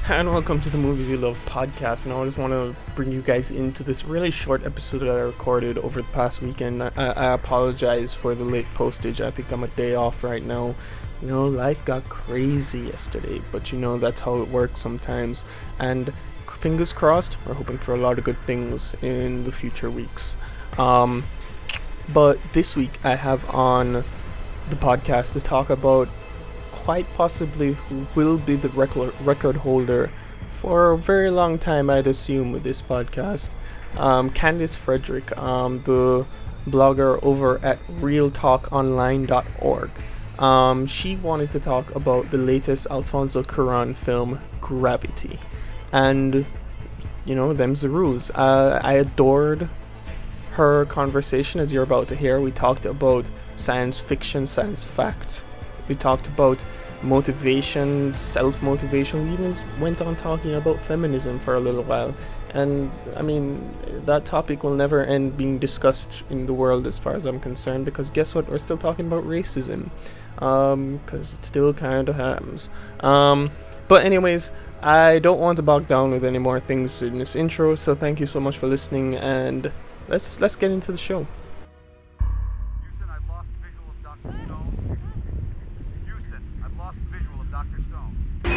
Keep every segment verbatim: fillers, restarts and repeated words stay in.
And welcome to the Movies You Love podcast. And I just want to bring you guys into this really short episode that I recorded over the past weekend. I, I apologize for the late postage. I think I'm a day off right now. You know, life got crazy yesterday, but you know, that's how it works sometimes. And fingers crossed, we're hoping for a lot of good things in the future weeks. Um, but this week I have on the podcast to talk about quite possibly who will be the record record holder for a very long time, I'd assume, with this podcast. Um, Candice Frederick, um, the blogger over at real talk online dot org. Um, she wanted to talk about the latest Alfonso Cuarón film, Gravity. And, you know, them's the rules. Uh, I adored her conversation, as you're about to hear. We talked about science fiction, science fact. We talked about motivation, self-motivation. We even went on talking about feminism for a little while. And, I mean, that topic will never end being discussed in the world as far as I'm concerned, because guess what? We're still talking about racism. Um, because it still kind of happens. Um, but anyways, I don't want to bog down with any more things in this intro, so thank you so much for listening, and let's let's get into the show. Houston, I've lost visual of Doctor Stone. Houston, I've lost visual of Doctor Stone.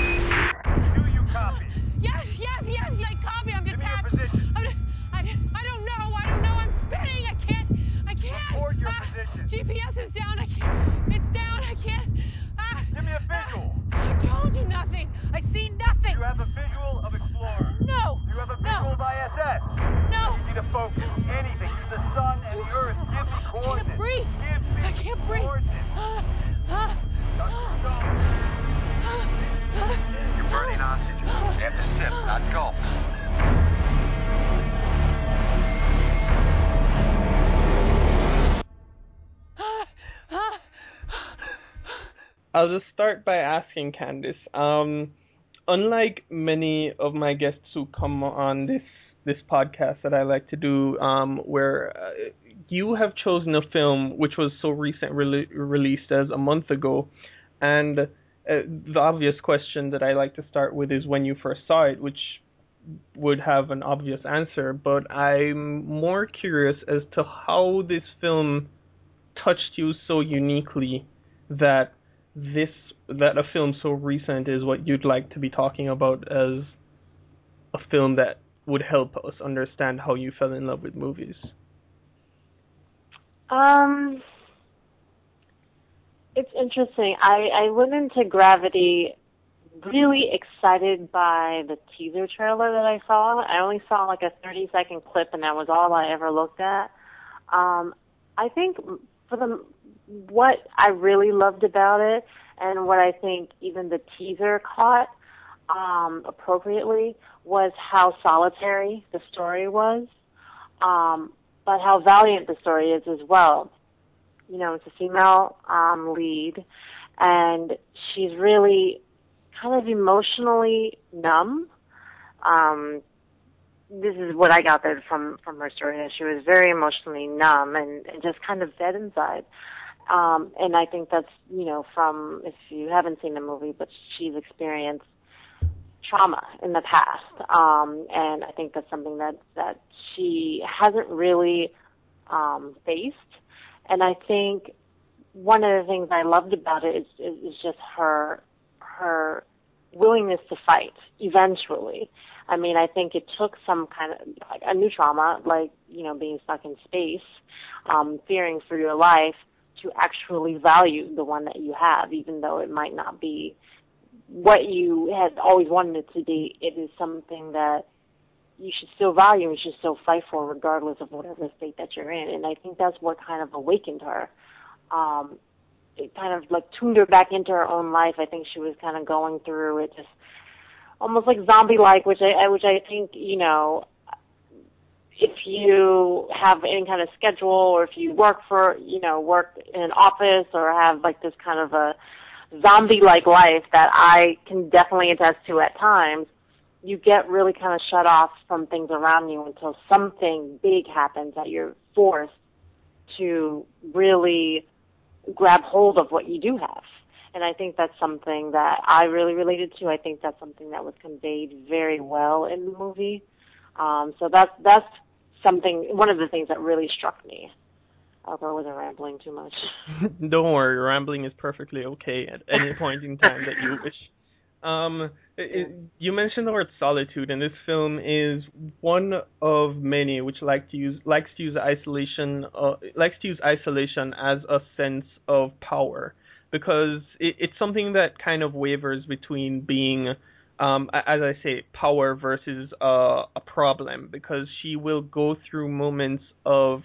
Do you copy? Yes, yes, yes, I copy. I'm Give me your detached. position. I'm, I, I don't know. I don't know. I'm spinning. I can't. I can't. Report your Ah, position. G P S is down. I can't. It's down. I can't. Ah, Give me a visual. ah, I told you nothing. I see nothing. Do you have a visual of Explorer? No. Do you have a No. visual of I S S? No. I need you to focus. Anything. The sun and the earth. Give me I can't coordinates. breathe. Give me I can't breathe. coordinates. Ah, ah, Doctor ah, Stone. ah, ah, You're burning ah, oxygen. ah, You have to sip, not gulp. ah, ah. I'll just start by asking Candice. Um, unlike many of my guests who come on this this podcast that I like to do, um, where uh, you have chosen a film which was so recent re- released as a month ago, and uh, the obvious question that I like to start with is when you first saw it, which would have an obvious answer, but I'm more curious as to how this film touched you so uniquely that this that a film so recent is what you'd like to be talking about as a film that would help us understand how you fell in love with movies. Um, it's interesting. I, I went into Gravity really excited by the teaser trailer that I saw. I only saw like a thirty second clip, and that was all I ever looked at. Um, I think for the what I really loved about it, and what I think even the teaser caught um, appropriately, was how solitary the story was, um, but how valiant the story is as well. You know, it's a female um, lead, and she's really kind of emotionally numb. Um, this is what I got there from, from her story, that she was very emotionally numb and, and just kind of dead inside. Um, and I think that's, you know, from, if you haven't seen the movie, but she's experienced trauma in the past. Um, and I think that's something that, that she hasn't really um, faced. And I think one of the things I loved about it is, is, is just her her willingness to fight eventually. I mean, I think it took some kind of like a new trauma, like, you know, being stuck in space, um, fearing for your life, to actually value the one that you have, even though it might not be what you had always wanted it to be. It is something that you should still value and you should still fight for, regardless of whatever state that you're in. And I think that's what kind of awakened her. Um, it kind of like tuned her back into her own life. I think she was kind of going through it, just almost like zombie-like, which I, which I think, you know, if you have any kind of schedule, or if you work for, you know, work in an office, or have like this kind of a zombie-like life that I can definitely attest to at times, you get really kind of shut off from things around you until something big happens that you're forced to really grab hold of what you do have. And I think that's something that I really related to. I think that's something that was conveyed very well in the movie. Um, so that's, that's something, one of the things that really struck me. I hope I wasn't rambling too much. Don't worry, rambling is perfectly okay at any point in time that you wish. Um, it, you mentioned the word solitude, and this film is one of many which like to use likes to use isolation, uh, likes to use isolation as a sense of power, because it, it's something that kind of wavers between being, um, as I say, power versus uh, a problem, because she will go through moments of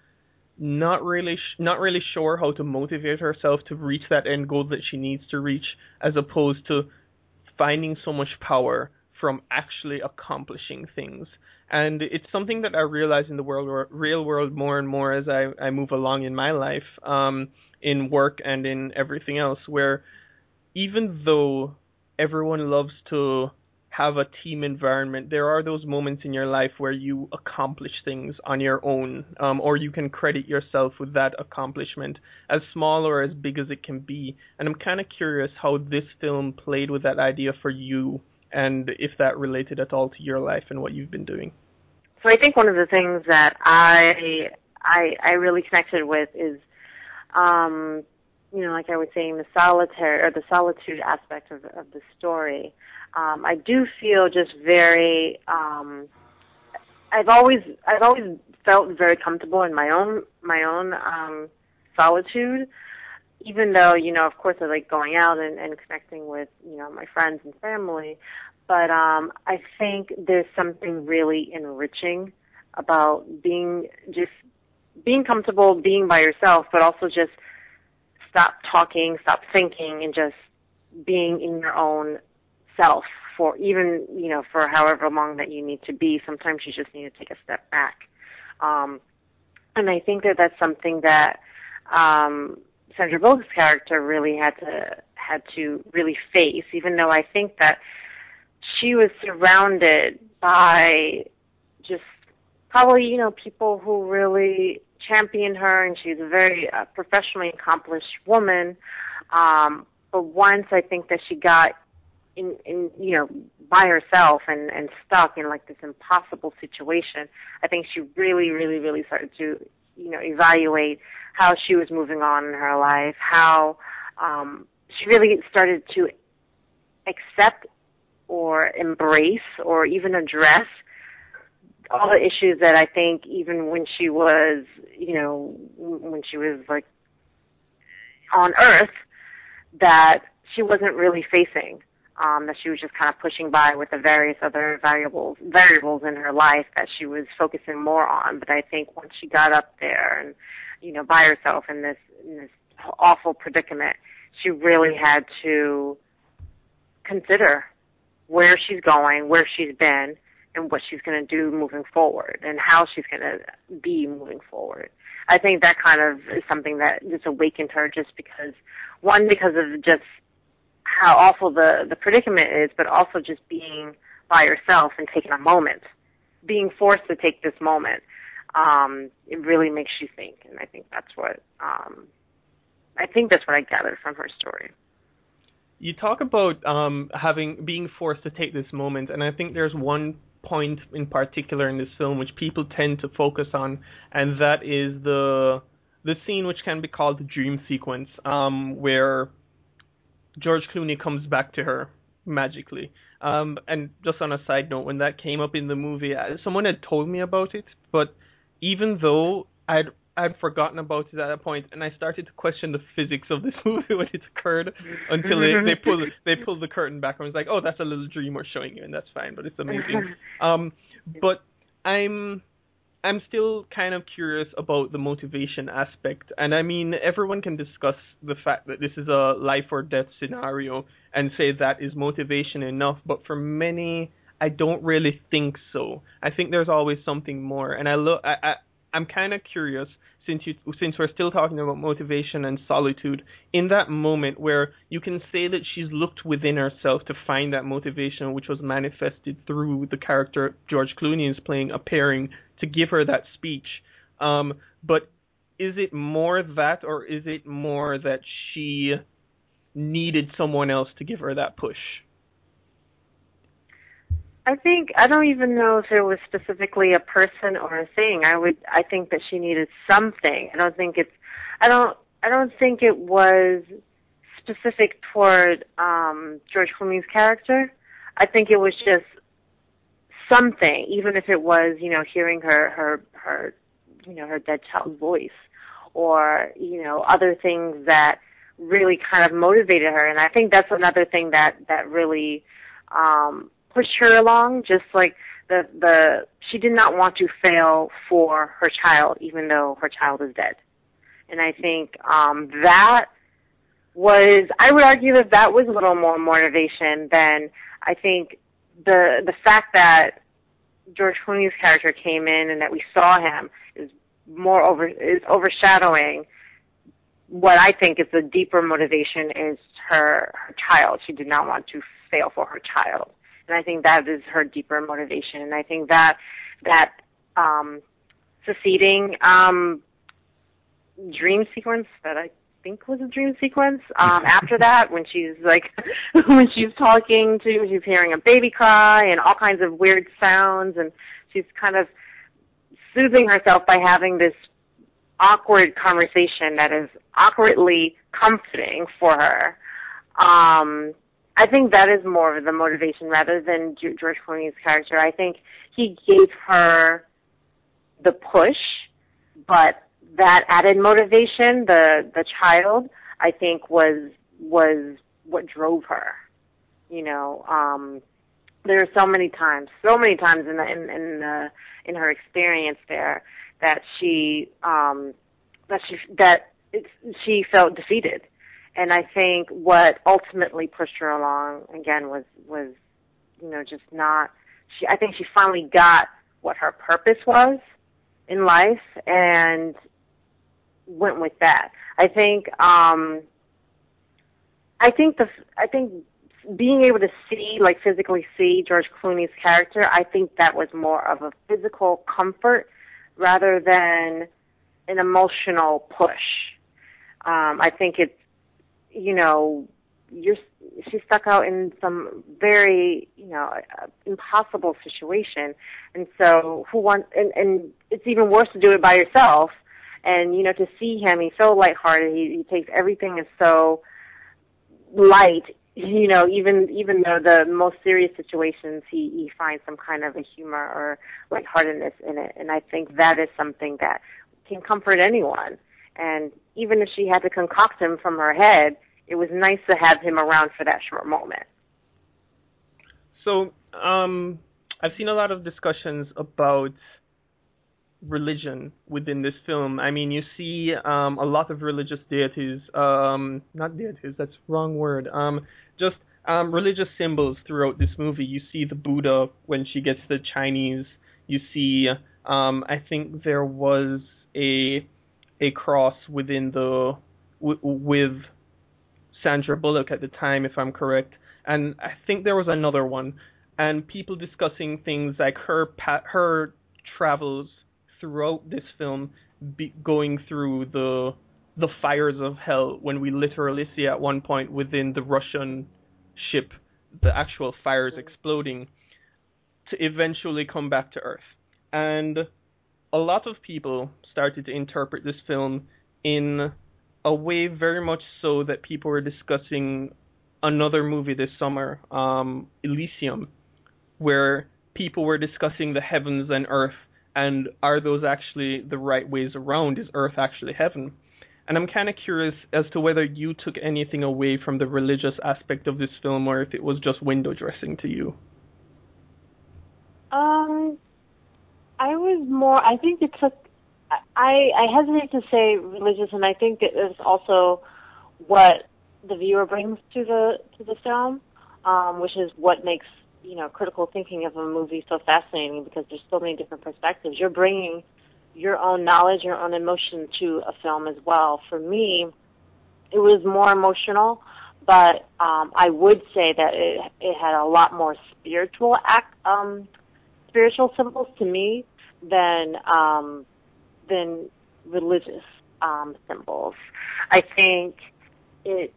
not really sh- not really sure how to motivate herself to reach that end goal that she needs to reach, as opposed to finding so much power from actually accomplishing things. And it's something that I realize in the world, real world more and more as I, I move along in my life, um, in work and in everything else, where even though everyone loves to have a team environment, there are those moments in your life where you accomplish things on your own, um, or you can credit yourself with that accomplishment, as small or as big as it can be. And I'm kind of curious how this film played with that idea for you, and if that related at all to your life and what you've been doing. So I think one of the things that I I, I really connected with is, um, you know, like I was saying, the solitary or the solitude aspect of, of the story. Um, I do feel just very. Um, I've always I've always felt very comfortable in my own my own um, solitude, even though, you know, of course, I like going out and, and connecting with, you know, my friends and family. But um, I think there's something really enriching about being just being comfortable, being by yourself, but also just stop talking, stop thinking, and just being in your own self for even, you know, for however long that you need to be. Sometimes you just need to take a step back. Um, and I think that that's something that um, Sandra Bullock's character really had to had to really face, even though I think that she was surrounded by just probably, you know, people who really championed her, and she's a very uh, professionally accomplished woman. Um, but once I think that she got in, in, you know, by herself and, and stuck in like this impossible situation, I think she really, really, really started to, you know, evaluate how she was moving on in her life, how um, she really started to accept or embrace or even address all the issues that I think even when she was, you know, when she was like on Earth, that she wasn't really facing. Um, that she was just kind of pushing by with the various other variables variables in her life that she was focusing more on. But I think once she got up there and, you know, by herself in this in this awful predicament, she really had to consider where she's going, where she's been, and what she's going to do moving forward, and how she's going to be moving forward. I think that kind of is something that just awakened her, just because, one, because of just how awful the, the predicament is, but also just being by yourself and taking a moment, being forced to take this moment. Um, it really makes you think, and I think that's what um, I think that's what I gathered from her story. You talk about um, having being forced to take this moment, and I think there's one point in particular in this film which people tend to focus on, and that is the the scene which can be called the dream sequence, um, where George Clooney comes back to her magically. Um, and just on a side note, when that came up in the movie, someone had told me about it, but even though I'd I'd forgotten about it at that point, and I started to question the physics of this movie when it occurred, until they, they pulled they pulled the curtain back and was like, oh, that's a little dream we're showing you, and that's fine, but it's amazing. um, but I'm I'm still kind of curious about the motivation aspect, and I mean, everyone can discuss the fact that this is a life or death scenario and say that is motivation enough, but for many, I don't really think so. I think there's always something more, and I look I, I I'm kind of curious, since you since we're still talking about motivation and solitude, in that moment where you can say that she's looked within herself to find that motivation, which was manifested through the character George Clooney is playing, appearing to give her that speech. Um, but is it more that, or is it more that she needed someone else to give her that push? I think, I don't even know if it was specifically a person or a thing. I would, I think that she needed something. I don't think it's, I don't, I don't think it was specific toward, um, George Clooney's character. I think it was just something, even if it was, you know, hearing her, her, her, you know, her dead child's voice, or, you know, other things that really kind of motivated her. And I think that's another thing that, that really, um, pushed her along, just like the, the, she did not want to fail for her child, even though her child is dead. And I think, um, that was, I would argue that that was a little more motivation than, I think, the, the fact that George Clooney's character came in and that we saw him is more over, is overshadowing what I think is the deeper motivation is her, her child. She did not want to fail for her child. And I think that is her deeper motivation. And I think that, that, um, succeeding, um, dream sequence that I think was a dream sequence, um, after that, when she's like, when she's talking to, she's hearing a baby cry and all kinds of weird sounds, and she's kind of soothing herself by having this awkward conversation that is awkwardly comforting for her. Um, I think that is more of the motivation rather than George Clooney's character. I think he gave her the push, but that added motivation, the the child, I think was was what drove her. You know, um, there are so many times, so many times in the, in in, the, in her experience there that she um, that she that it's, she felt defeated. And I think what ultimately pushed her along again was, was, you know, just not, she, I think she finally got what her purpose was in life and went with that. I think, um, I think the, I think being able to see, like physically see George Clooney's character, I think that was more of a physical comfort rather than an emotional push. Um, I think it's, you know, you're, she's stuck out in some very, you know, uh, impossible situation. And so who wants, and, and it's even worse to do it by yourself. And, you know, to see him, he's so lighthearted. He, he takes everything is so light, you know, even, even though the most serious situations, he, he finds some kind of a humor or lightheartedness in it. And I think that is something that can comfort anyone. And even if she had to concoct him from her head, it was nice to have him around for that short moment. So, um, I've seen a lot of discussions about religion within this film. I mean, you see um, a lot of religious deities, um, not deities, that's the wrong word, um, just um, religious symbols throughout this movie. You see the Buddha when she gets the Chinese. You see, um, I think there was a a cross within the w- with Sandra Bullock at the time, if I'm correct, and I think there was another one, and people discussing things like her pa- her travels throughout this film, be- going through the the fires of hell, when we literally see at one point within the Russian ship the actual fires exploding, to eventually come back to Earth. And a lot of people started to interpret this film in a way very much so that people were discussing another movie this summer, um, Elysium, where people were discussing the heavens and Earth, and are those actually the right ways around? Is Earth actually heaven? And I'm kind of curious as to whether you took anything away from the religious aspect of this film, or if it was just window dressing to you. Um, I was more, I think it took, I, I hesitate to say religious, and I think it is also what the viewer brings to the to the film, um, which is what makes, you know, critical thinking of a movie so fascinating, because there's so many different perspectives. You're bringing your own knowledge, your own emotion to a film as well. For me, it was more emotional, but um, I would say that it, it had a lot more spiritual act, um, spiritual symbols to me than um, than religious um, symbols. I think it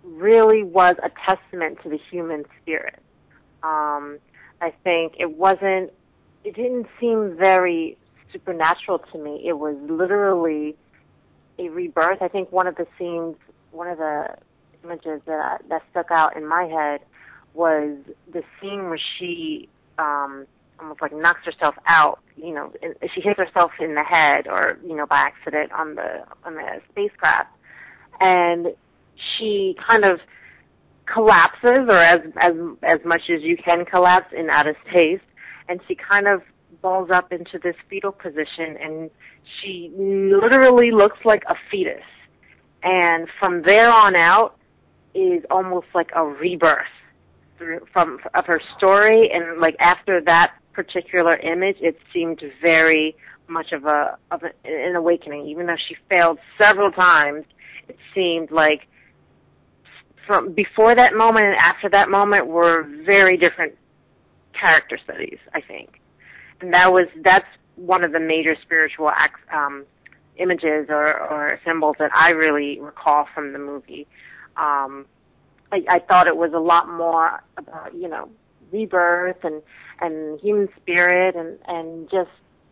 really was a testament to the human spirit. Um, I think it wasn't, it didn't seem very supernatural to me. It was literally a rebirth. I think one of the scenes, one of the images that that stuck out in my head was the scene where she um, almost like knocks herself out. You know, and she hits herself in the head, or you know, by accident on the on the spacecraft, and she kind of collapses, or as as as much as you can collapse in outer space, and she kind of balls up into this fetal position, and she literally looks like a fetus. And from there on out is almost like a rebirth through, from of her story. And like after that particular image, it seemed very much of a of a, an awakening. Even though she failed several times, it seemed like from before that moment and after that moment were very different character studies, I think. And that was that's one of the major spiritual acts, um, images or, or symbols that I really recall from the movie. Um, I, I thought it was a lot more about, you know, rebirth and, and human spirit and, and just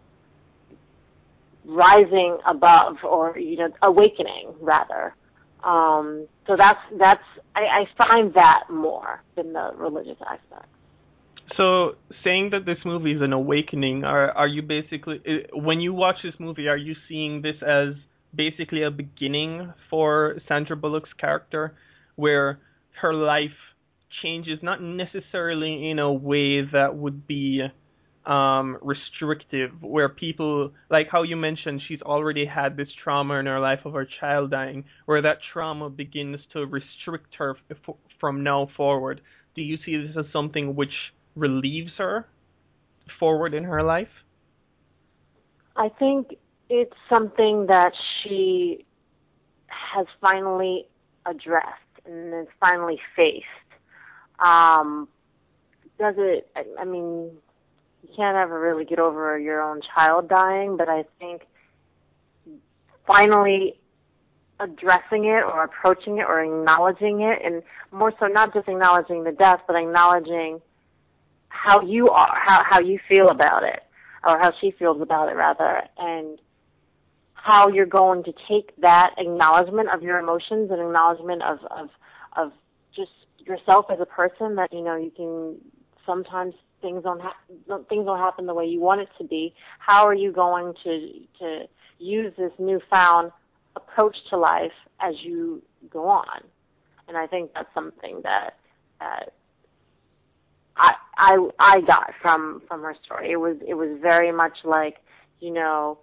rising above, or, you know, awakening rather. Um, so that's, that's, I, I find that more than the religious aspect. So, saying that this movie is an awakening, are are you basically, when you watch this movie, are you seeing this as basically a beginning for Sandra Bullock's character, where her life changes, not necessarily in a way that would be um, restrictive, where people, like how you mentioned, she's already had this trauma in her life of her child dying, where that trauma begins to restrict her f- from now forward? Do you see this as something which relieves her forward in her life? I think it's something that she has finally addressed and is finally faced. Um, does it, I, I mean, you can't ever really get over your own child dying, but I think finally addressing it or approaching it or acknowledging it, and more so not just acknowledging the death, but acknowledging how you are, how, how you feel about it, or how she feels about it, rather, and how you're going to take that acknowledgement of your emotions and acknowledgement of, of, of just yourself as a person, that, you know, you can, sometimes things don't, ha- things don't happen the way you want it to be. How are you going to, to use this newfound approach to life as you go on? And I think that's something that, that I, I I got from, from her story. It was it was very much like, you know,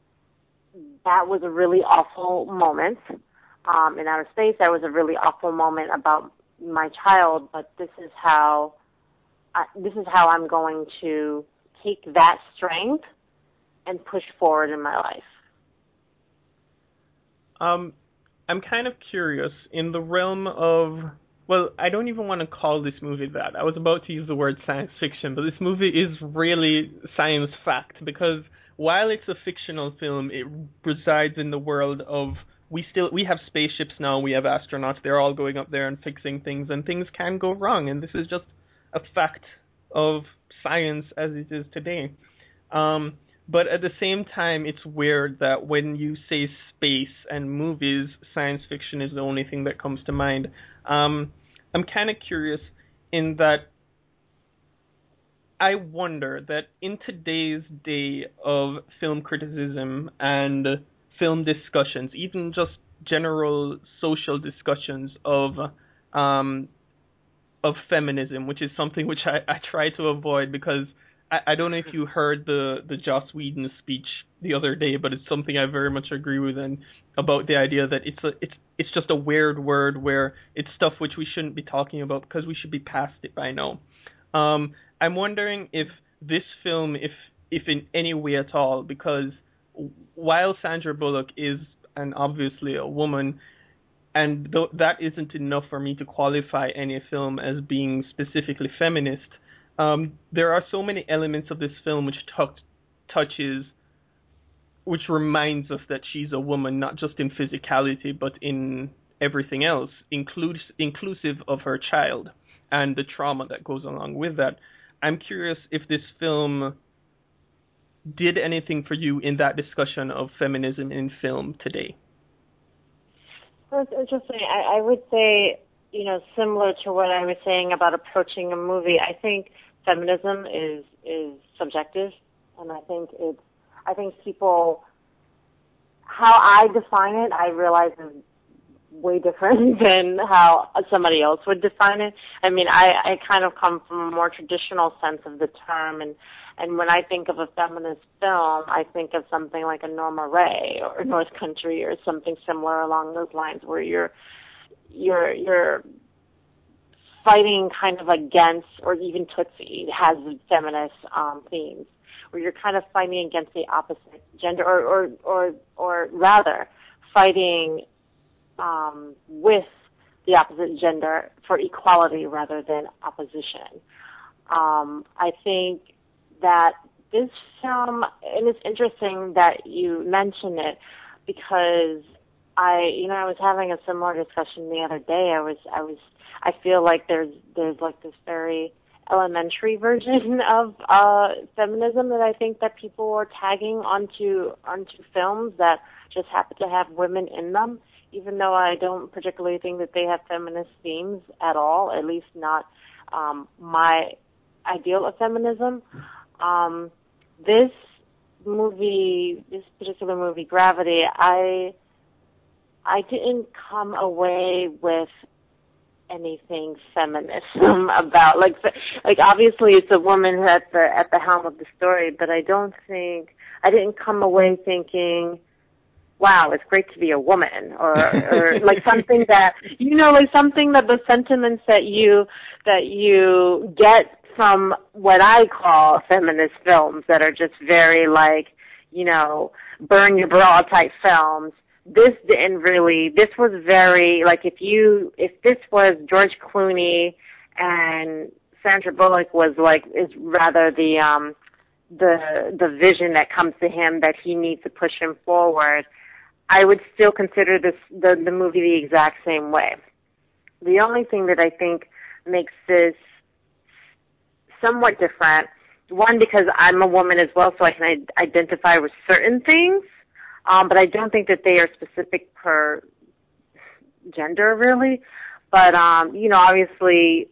that was a really awful moment um, in outer space. That was a really awful moment about my child. But this is how I, this is how I'm going to take that strength and push forward in my life. Um, I'm kind of curious in the realm of. Well, I don't even want to call this movie that. I was about to use the word science fiction, but this movie is really science fact, because while it's a fictional film, it resides in the world of, we still, we have spaceships now, we have astronauts, they're all going up there and fixing things, and things can go wrong, and this is just a fact of science as it is today. Um, but at the same time, it's weird that when you say space and movies, science fiction is the only thing that comes to mind. Um, I'm kind of curious in that I wonder that in today's day of film criticism and film discussions, even just general social discussions of um, of feminism, which is something which I, I try to avoid, because I, I don't know if you heard the, the Joss Whedon speech the other day, but it's something I very much agree with, and about the idea that it's a it's it's just a weird word where it's stuff which we shouldn't be talking about because we should be past it by now. Um, I'm wondering if this film, if if in any way at all, because while Sandra Bullock is and obviously a woman, and th- that isn't enough for me to qualify any film as being specifically feminist, um, there are so many elements of this film which t- touches, which reminds us that she's a woman, not just in physicality, but in everything else, includes inclusive of her child and the trauma that goes along with that. I'm curious if this film did anything for you in that discussion of feminism in film today. That's interesting. I, I would say, you know, similar to what I was saying about approaching a movie, I think feminism is is subjective, and I think it's, I think people, how I define it, I realize is way different than how somebody else would define it. I mean, I, I kind of come from a more traditional sense of the term, and, and when I think of a feminist film, I think of something like a Norma Rae or North Country or something similar along those lines, where you're you're you're fighting kind of against, or even Tootsie has feminist um, themes, where you're kind of fighting against the opposite gender, or or or, or rather fighting Um, with the opposite gender for equality rather than opposition. Um, I think that this film, and it's interesting that you mention it, because I, you know, I was having a similar discussion the other day. I was, I was, I feel like there's, there's like this very elementary version of uh, feminism that I think that people are tagging onto onto films that just happen to have women in them, even though I don't particularly think that they have feminist themes at all, at least not um, my ideal of feminism. Um, this movie, this particular movie, Gravity, I I didn't come away with anything feminism about, like, like obviously it's a woman at the at the helm of the story, but I don't think, I didn't come away thinking, wow, it's great to be a woman, or, or like something that, you know, like something that the sentiments that you, that you get from what I call feminist films that are just very like, you know, burn your bra type films. This didn't really, this was very, like if you, if this was George Clooney and Sandra Bullock was like, is rather the, um, the, the vision that comes to him that he needs to push him forward, I would still consider this the, the movie the exact same way. The only thing that I think makes this somewhat different, one, because I'm a woman as well, so I can identify with certain things, um, but I don't think that they are specific per gender, really. But, um, you know, obviously,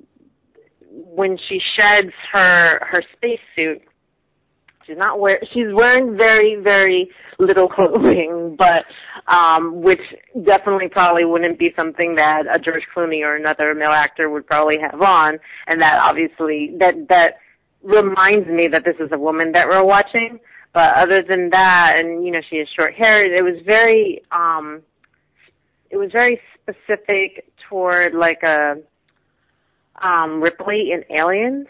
when she sheds her, her spacesuit, She's not wear. She's wearing very, very little clothing, but um, which definitely probably wouldn't be something that a George Clooney or another male actor would probably have on, and that obviously that that reminds me that this is a woman that we're watching. But other than that, and you know, she has short hair. It was very, um, it was very specific toward like a um, Ripley in Aliens.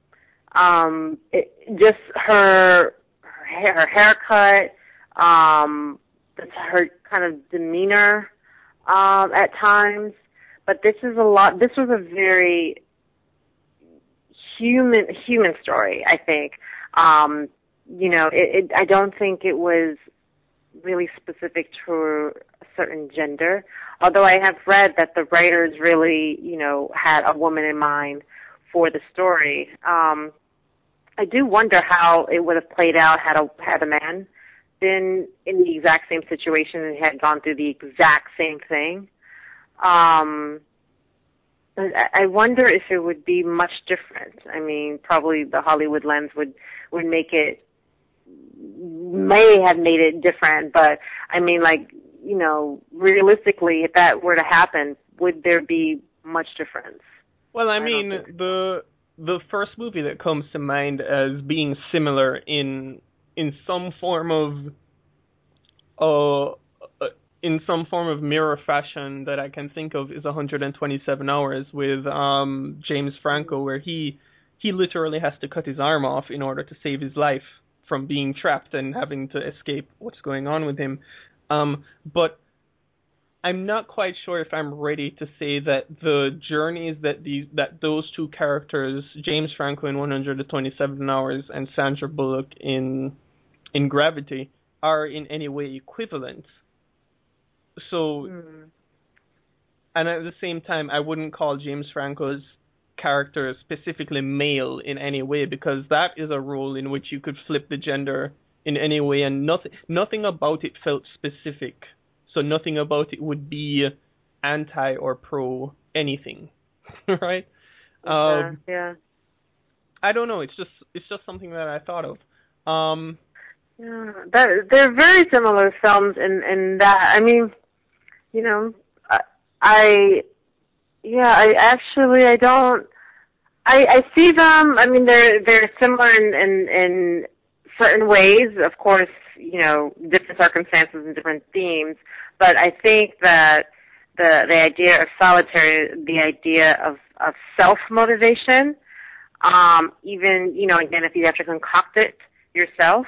Um, it, just her, her hair, her haircut, um, her kind of demeanor, um, at times. But this is a lot, this was a very human, human story, I think. Um, you know, it, it, I don't think it was really specific to a certain gender, although I have read that the writers really, you know, had a woman in mind for the story. Um, I do wonder how it would have played out had a had a man been in the exact same situation and had gone through the exact same thing. Um, I wonder if it would be much different. I mean, probably the Hollywood lens would would make it, may have made it different, but I mean, like, you know, realistically, if that were to happen, would there be much difference? Well, I, I mean, the the first movie that comes to mind as being similar in in some form of uh, uh in some form of mirror fashion that I can think of is one hundred twenty-seven hours with um James Franco, where he he literally has to cut his arm off in order to save his life from being trapped and having to escape what's going on with him. Um, but I'm not quite sure if I'm ready to say that the journeys that these that those two characters, James Franco in one hundred twenty-seven hours and Sandra Bullock in in Gravity, are in any way equivalent. So, mm. and at the same time, I wouldn't call James Franco's character specifically male in any way, because that is a role in which you could flip the gender in any way, and nothing nothing about it felt specific. So nothing about it would be anti or pro anything, right? Yeah, Um, yeah. I don't know. It's just it's just something that I thought of. Um, Yeah, that, they're very similar films in, in that, I mean, you know, I, I yeah, I actually, I don't, I, I see them, I mean, they're, they're similar in, in, in certain ways, of course, you know, different circumstances and different themes, but I think that the, the idea of solitary, the idea of, of self-motivation, um, even, you know, again, if you have to concoct it yourself,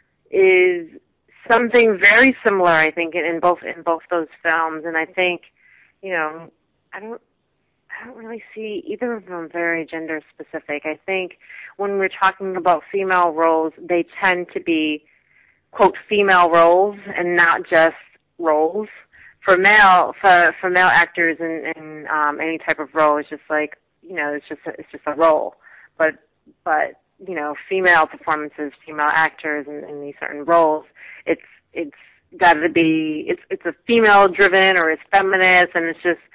is something very similar, I think, in, in both in both those films. And I think, you know, I don't I don't really see either of them very gender specific. I think when we're talking about female roles, they tend to be, quote, female roles and not just roles. For male for for male actors in, in um, any type of role, it's just like, you know, it's just a, it's just a role. But but you know, female performances, female actors in, in these certain roles, it's it's got to be it's it's a female driven or it's feminist, and it's just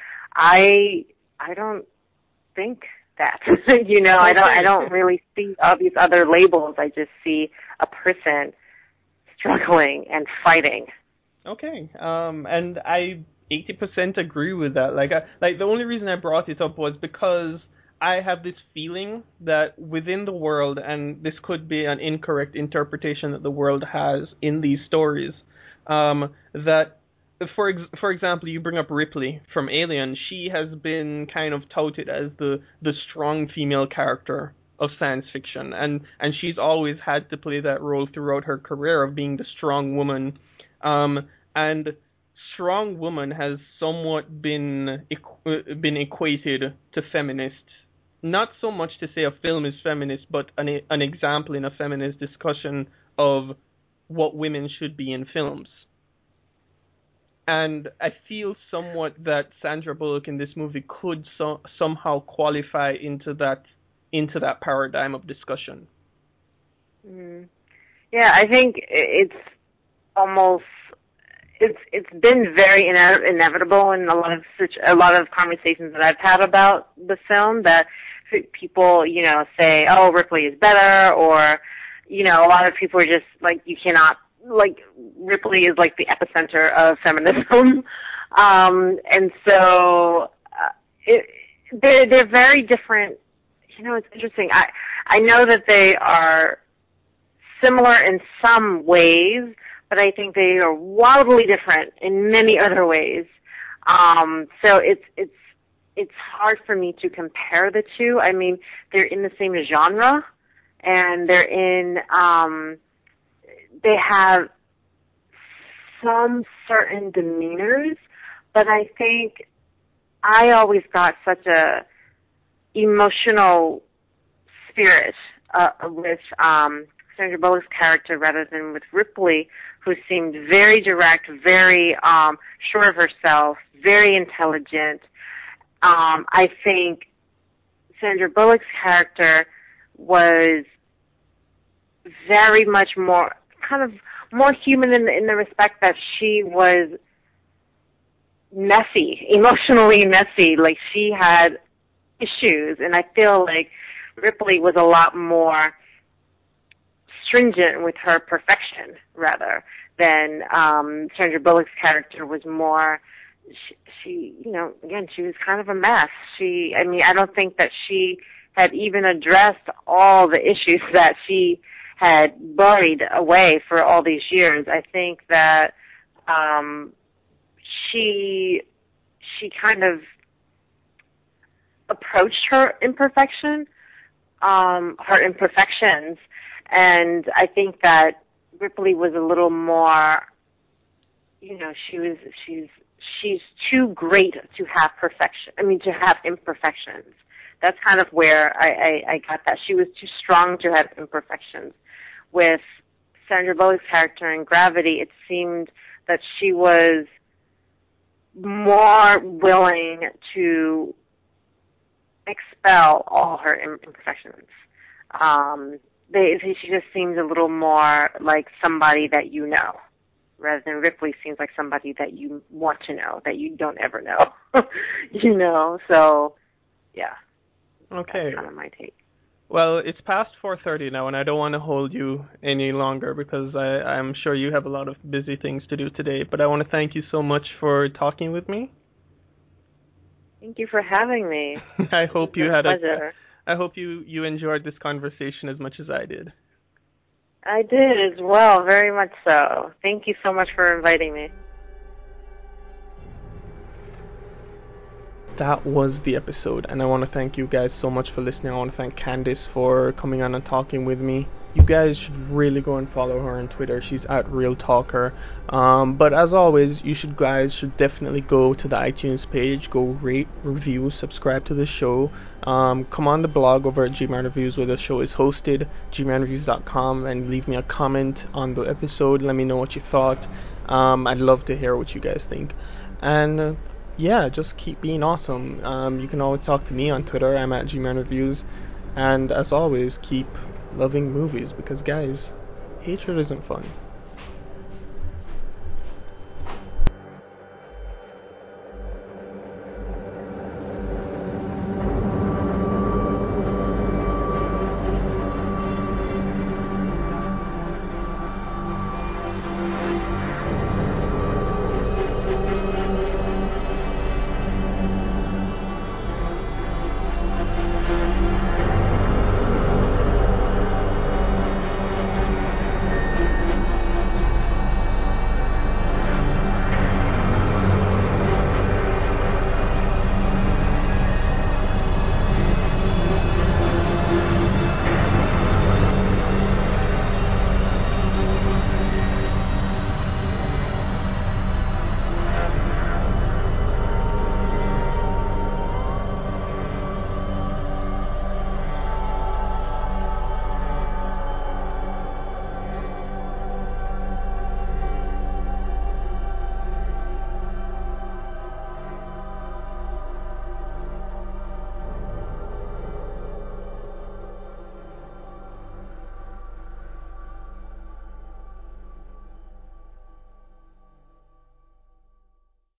I I don't think that you know I don't I don't really see all these other labels. I just see a person struggling and fighting. Okay, um, and I eighty percent agree with that. Like, I, like the only reason I brought it up was because I have this feeling that within the world, and this could be an incorrect interpretation that the world has in these stories, um, that, for ex- for example, you bring up Ripley from Alien. She has been kind of touted as the, the strong female character of science fiction, and, and she's always had to play that role throughout her career of being the strong woman, um, and strong woman has somewhat been equ- been equated to feminist. Not so much to say a film is feminist, but an an example in a feminist discussion of what women should be in films. And I feel somewhat that Sandra Bullock in this movie could so, somehow qualify into that into that paradigm of discussion. Mm. Yeah, I think it's almost it's it's been very ine- inevitable in a lot of such a lot of conversations that I've had about the film that people, you know, say, oh, Ripley is better, or, you know, a lot of people are just like, you cannot, like, Ripley is like the epicenter of feminism. um, and so uh, it, they're, they're very different. You know, it's interesting. I, I know that they are similar in some ways, but I think they are wildly different in many other ways. Um, so it's, it's, it's hard for me to compare the two. I mean, they're in the same genre, and they're in, um, they have some certain demeanors, but I think I always got such a emotional spirit uh, with um, Sandra Bullock's character rather than with Ripley, who seemed very direct, very um, sure of herself, very intelligent. Um, I think Sandra Bullock's character was very much more, kind of more human in the, in the respect that she was messy, emotionally messy. Like, she had issues, and I feel like Ripley was a lot more stringent with her perfection, rather, than um, Sandra Bullock's character was more, she, she, you know, again, she was kind of a mess. She, I mean, I don't think that she had even addressed all the issues that she had buried away for all these years. I think that um, she, she kind of approached her imperfection, um, her imperfections, and I think that Ripley was a little more, you know, she was, she's, she's too great to have perfection, I mean, to have imperfections. That's kind of where I, I, I got that. She was too strong to have imperfections. With Sandra Bullock's character in Gravity, it seemed that she was more willing to expel all her imperfections. Um, they, she just seems a little more like somebody that you know, rather than Ripley seems like somebody that you want to know, that you don't ever know. You know, so, yeah. Okay. That's kind of my take. Well, it's past four thirty now, and I don't want to hold you any longer because I, I'm sure you have a lot of busy things to do today. But I want to thank you so much for talking with me. Thank you for having me. I hope you had pleasure. a. I hope you, you enjoyed this conversation as much as I did. I did as well, very much so. Thank you so much for inviting me. That was the episode, and I want to thank you guys so much for listening. I want to thank Candice for coming on and talking with me. You guys should really go and follow her on Twitter. She's at Real Talker. Um, but as always, you should guys should definitely go to the iTunes page, go rate, review, subscribe to the show. Um, come on the blog over at G-Man Reviews where the show is hosted, G Man Reviews dot com, and leave me a comment on the episode. Let me know what you thought. Um, I'd love to hear what you guys think. And uh, yeah, just keep being awesome. Um, you can always talk to me on Twitter. I'm at G Man Reviews. And as always, keep loving movies because, guys, hatred isn't fun.